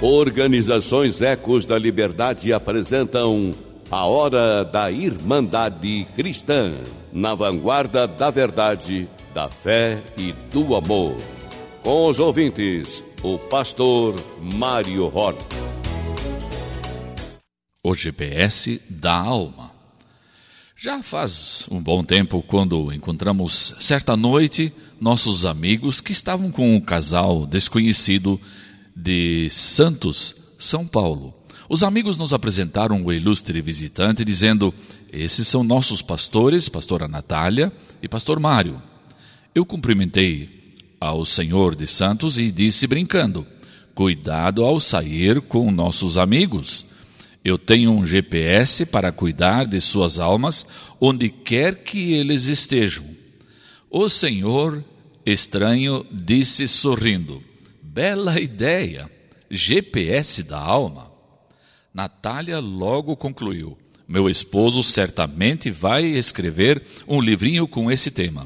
Organizações Ecos da Liberdade apresentam A Hora da Irmandade Cristã, na vanguarda da verdade, da fé e do amor. Com os ouvintes, o pastor Mário Hort. O GPS da alma. Já faz um bom tempo quando encontramos certa noite nossos amigos que estavam com um casal desconhecido de Santos, São Paulo. Os amigos nos apresentaram o ilustre visitante dizendo: esses são nossos pastores, pastora Natália e pastor Mário. Eu cumprimentei ao senhor de Santos e disse brincando: cuidado ao sair com nossos amigos. Eu tenho um GPS para cuidar de suas almas onde quer que eles estejam. O senhor estranho disse sorrindo: bela ideia, GPS da alma. Natália logo concluiu: meu esposo certamente vai escrever um livrinho com esse tema.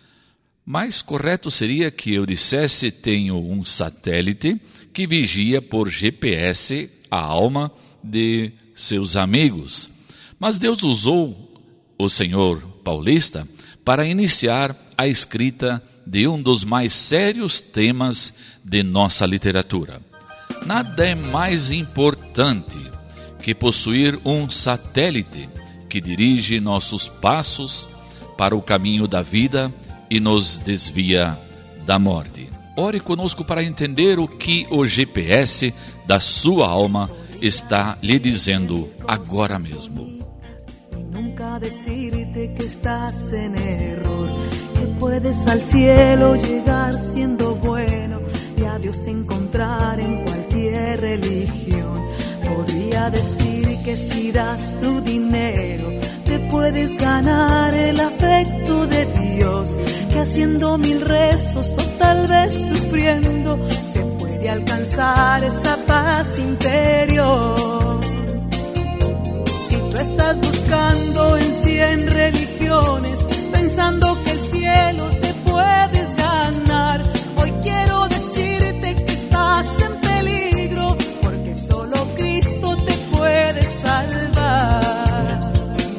Mais correto seria que eu dissesse: tenho um satélite que vigia por GPS a alma de seus amigos. Mas Deus usou o senhor paulista para iniciar a escrita de um dos mais sérios temas de nossa literatura. Nada é mais importante que possuir um satélite que dirige nossos passos para o caminho da vida e nos desvia da morte. Ore conosco para entender o que o GPS da sua alma está lhe dizendo agora mesmo. Nunca decirte que estás en error, que puedes al cielo llegar siendo bueno y a Dios encontrar en cualquier religión. Podría decir que si das tu dinero te puedes ganar el afecto de Dios, que haciendo 1000 rezos o tal vez sufriendo se puede alcanzar esa paz interior. Si tú estás buscando en 100 religiones, pensando que el cielo te puedes ganar, hoy quiero decirte que estás en peligro, porque solo Cristo te puede salvar.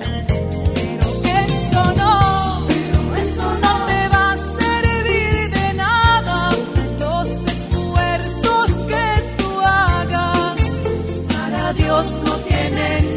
Pero eso no te va a servir de nada, los esfuerzos que tú hagas para Dios no tienen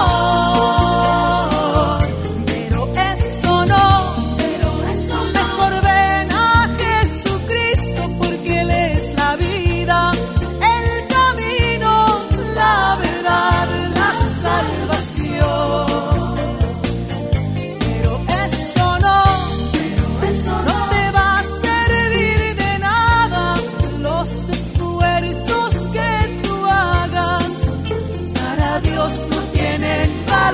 valor. Pero eso no, mejor ven a Jesucristo, porque Él es la vida, el camino, la verdad, la salvación. Pero eso no te va a servir de nada, los esfuerzos que tú hagas para Dios no tienen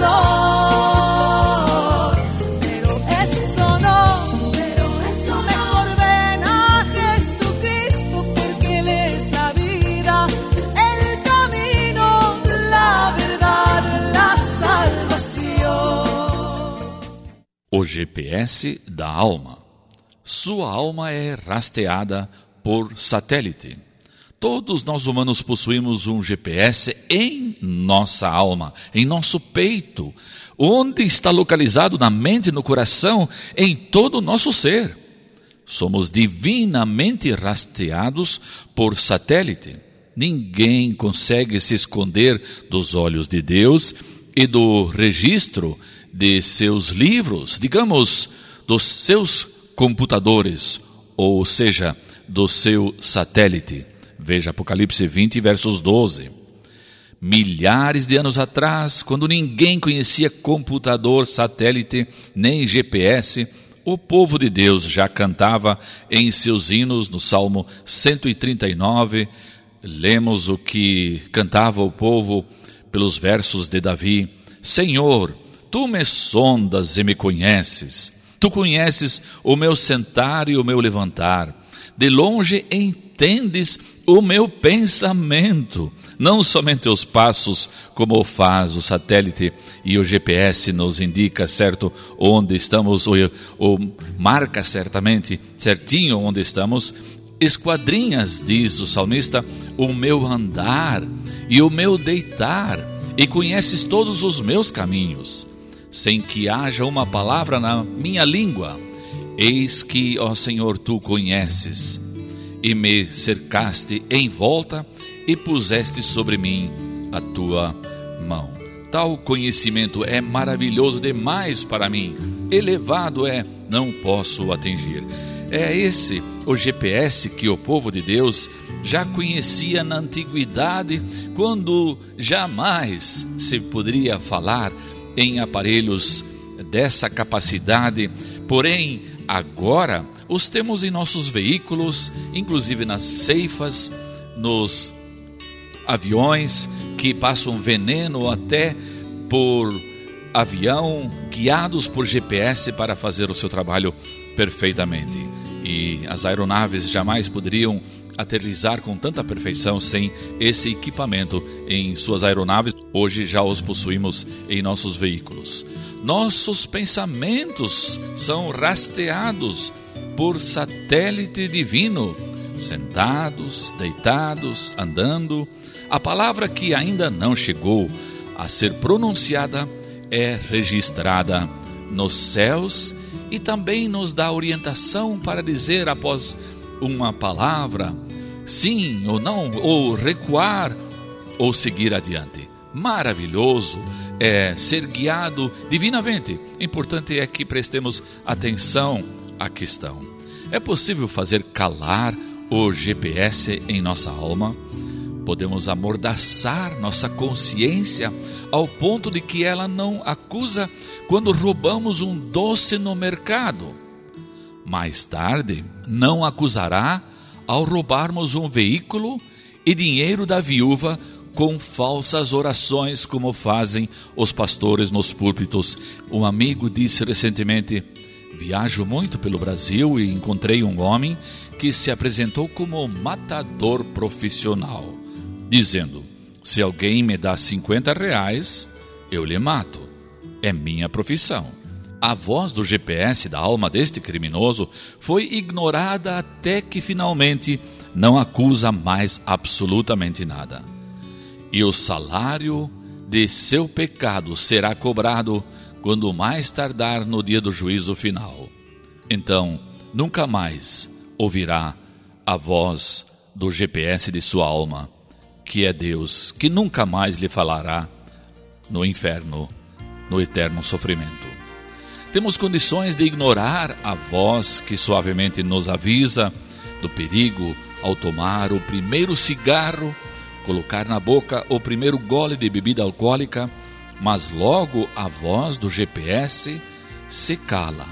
valor. Pero eso no, mejor ven a Jesucristo, porque Él es la vida, el camino, la verdad, la salvación. O GPS da alma. Sua alma é rasteada por satélite. Todos nós humanos possuímos um GPS em nossa alma, em nosso peito, onde está localizado na mente e no coração, em todo o nosso ser. Somos divinamente rastreados por satélite. Ninguém consegue se esconder dos olhos de Deus e do registro de seus livros, digamos, dos seus computadores, ou seja, do seu satélite. Veja Apocalipse 20, versos 12. Milhares de anos atrás, quando ninguém conhecia computador, satélite, nem GPS, o povo de Deus já cantava em seus hinos, no Salmo 139, lemos o que cantava o povo pelos versos de Davi: Senhor, Tu me sondas e me conheces, Tu conheces o meu sentar e o meu levantar, de longe entendes o meu pensamento, não somente os passos, como faz o satélite e o GPS nos indica certo onde estamos, ou marca certamente certinho onde estamos. esquadrinhas, diz o salmista, o meu andar e o meu deitar, e conheces todos os meus caminhos, sem que haja uma palavra na minha língua. Eis que, ó Senhor, tu conheces, e me cercaste em volta, e puseste sobre mim a tua mão. Tal conhecimento é maravilhoso demais para mim, elevado é, não posso atingir. É esse o GPS que o povo de Deus já conhecia na antiguidade, quando jamais se poderia falar em aparelhos dessa capacidade. Porém, agora os temos em nossos veículos, inclusive nas ceifas, nos aviões que passam veneno até por avião, guiados por GPS para fazer o seu trabalho perfeitamente. E as aeronaves jamais poderiam aterrissar com tanta perfeição sem esse equipamento em suas aeronaves. Hoje já os possuímos em nossos veículos. Nossos pensamentos são rastreados por satélite divino, sentados, deitados, andando. A palavra que ainda não chegou a ser pronunciada é registrada nos céus e também nos dá orientação para dizer após uma palavra sim ou não, ou recuar ou seguir adiante. Maravilhoso é ser guiado divinamente. Importante é que prestemos atenção à questão. É possível fazer calar o GPS em nossa alma? Podemos amordaçar nossa consciência ao ponto de que ela não acusa quando roubamos um doce no mercado. Mais tarde, não acusará ao roubarmos um veículo e dinheiro da viúva com falsas orações, como fazem os pastores nos púlpitos. Um amigo disse recentemente: viajo muito pelo Brasil e encontrei um homem que se apresentou como matador profissional, dizendo: se alguém me dá R$50, eu lhe mato. É minha profissão. A voz do GPS da alma deste criminoso foi ignorada até que finalmente não acusa mais absolutamente nada. E o salário de seu pecado será cobrado quando mais tardar no dia do juízo final. Então, nunca mais ouvirá a voz do GPS de sua alma, que é Deus, que nunca mais lhe falará no inferno, no eterno sofrimento. Temos condições de ignorar a voz que suavemente nos avisa do perigo ao tomar o primeiro cigarro, colocar na boca o primeiro gole de bebida alcoólica, mas logo a voz do GPS se cala,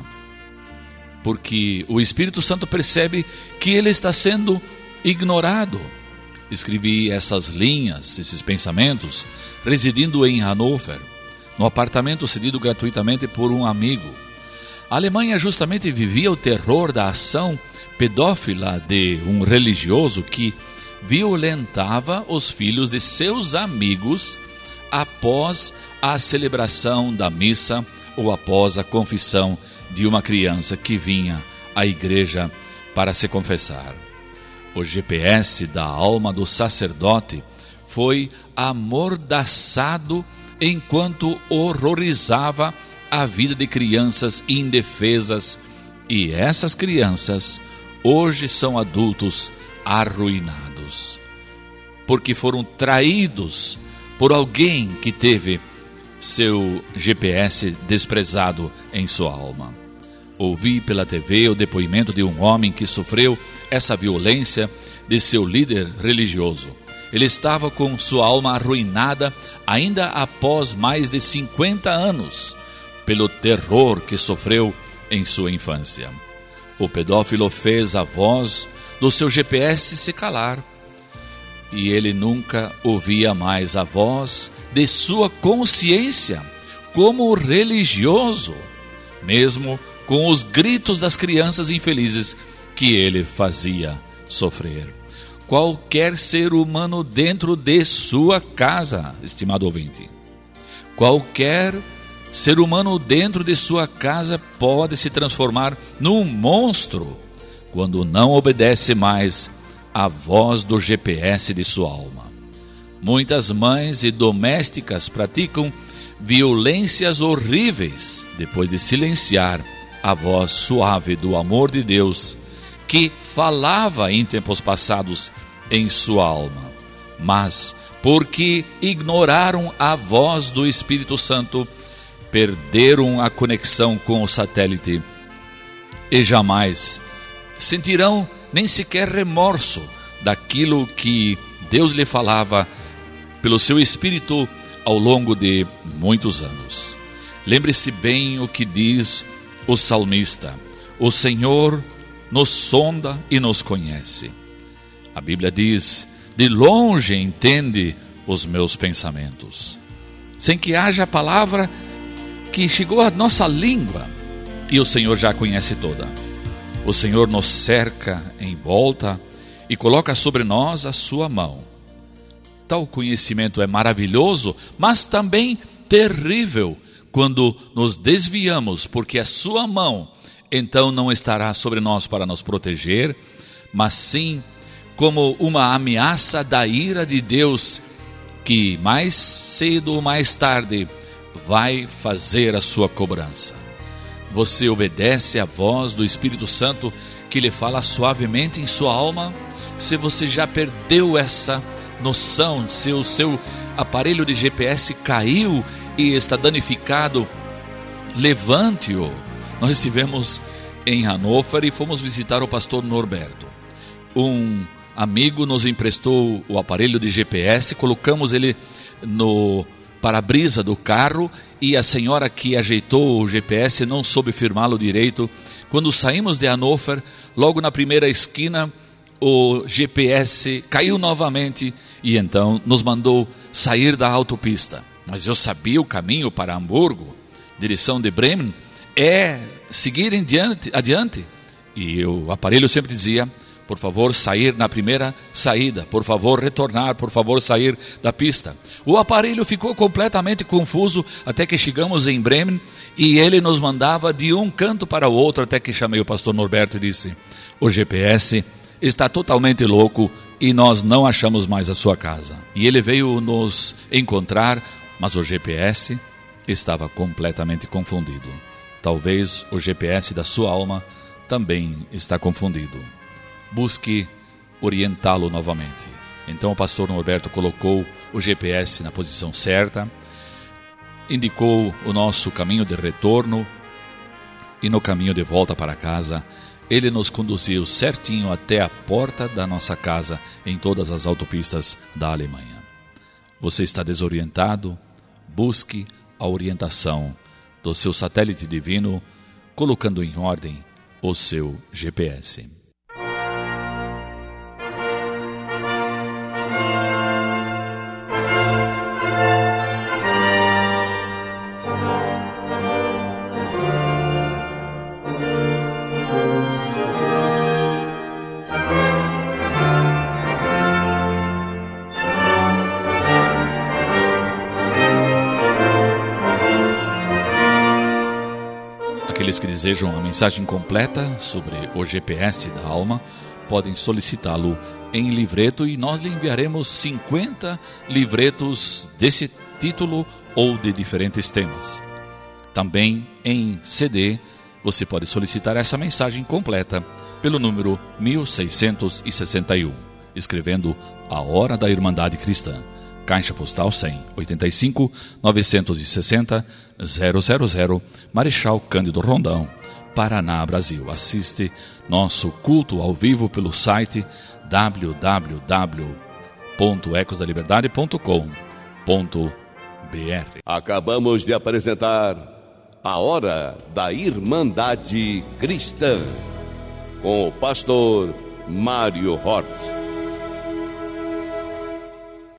porque o Espírito Santo percebe que ele está sendo ignorado. Escrevi essas linhas, esses pensamentos, residindo em Hannover, no apartamento cedido gratuitamente por um amigo. A Alemanha justamente vivia o terror da ação pedófila de um religioso que violentava os filhos de seus amigos após a celebração da missa ou após a confissão de uma criança que vinha à igreja para se confessar. O GPS da alma do sacerdote foi amordaçado enquanto horrorizava a vida de crianças indefesas, e essas crianças hoje são adultos arruinados, porque foram traídos por alguém que teve seu GPS desprezado em sua alma. Ouvi pela TV o depoimento de um homem que sofreu essa violência de seu líder religioso. Ele estava com sua alma arruinada ainda após mais de 50 anos, pelo terror que sofreu em sua infância. O pedófilo fez a voz do seu GPS se calar, e ele nunca ouvia mais a voz de sua consciência como religioso, mesmo com os gritos das crianças infelizes que ele fazia sofrer. Qualquer ser humano dentro de sua casa, estimado ouvinte, qualquer ser humano dentro de sua casa pode se transformar num monstro quando não obedece mais à voz do GPS de sua alma. Muitas mães e domésticas praticam violências horríveis depois de silenciar a voz suave do amor de Deus que falava em tempos passados em sua alma. Mas, porque ignoraram a voz do Espírito Santo, perderam a conexão com o satélite e jamais sentirão nem sequer remorso daquilo que Deus lhe falava pelo seu Espírito ao longo de muitos anos. Lembre-se bem o que diz o salmista: o Senhor nos sonda e nos conhece. A Bíblia diz: de longe entende os meus pensamentos. Sem que haja palavra que chegou à nossa língua, e o Senhor já a conhece toda. O Senhor nos cerca em volta e coloca sobre nós a sua mão. Tal conhecimento é maravilhoso, mas também terrível quando nos desviamos, porque a sua mão então não estará sobre nós para nos proteger, mas sim como uma ameaça da ira de Deus, que mais cedo ou mais tarde vai fazer a sua cobrança. Você obedece à voz do Espírito Santo que lhe fala suavemente em sua alma? Se você já perdeu essa noção, se o seu aparelho de GPS caiu e está danificado, levante-o. Nós estivemos em Hannover e fomos visitar o pastor Norberto. Um amigo nos emprestou o aparelho de GPS, colocamos ele no para-brisa do carro e a senhora que ajeitou o GPS não soube firmá-lo direito. Quando saímos de Hannover, logo na primeira esquina, o GPS caiu novamente e então nos mandou sair da autopista. Mas eu sabia o caminho para Hamburgo, direção de Bremen, é seguir adiante. E o aparelho sempre dizia: por favor, sair na primeira saída, por favor, retornar, por favor, sair da pista. O aparelho ficou completamente confuso até que chegamos em Bremen e ele nos mandava de um canto para o outro, até que chamei o pastor Norberto e disse: o GPS está totalmente louco e nós não achamos mais a sua casa. E ele veio nos encontrar, mas o GPS estava completamente confundido. Talvez o GPS da sua alma também está confundido. Busque orientá-lo novamente. Então o pastor Norberto colocou o GPS na posição certa, indicou o nosso caminho de retorno e no caminho de volta para casa, ele nos conduziu certinho até a porta da nossa casa em todas as autopistas da Alemanha. Você está desorientado? Busque a orientação do seu satélite divino, colocando em ordem o seu GPS. Aqueles que desejam a mensagem completa sobre o GPS da alma podem solicitá-lo em livreto e nós lhe enviaremos 50 livretos desse título ou de diferentes temas. Também em CD você pode solicitar essa mensagem completa pelo número 1661, escrevendo A Hora da Irmandade Cristã. Caixa Postal 100, 85 960 000, Marechal Cândido Rondão, Paraná, Brasil. Assiste nosso culto ao vivo pelo site www.ecosdaliberdade.com.br. Acabamos de apresentar A Hora da Irmandade Cristã, com o pastor Mário Hort.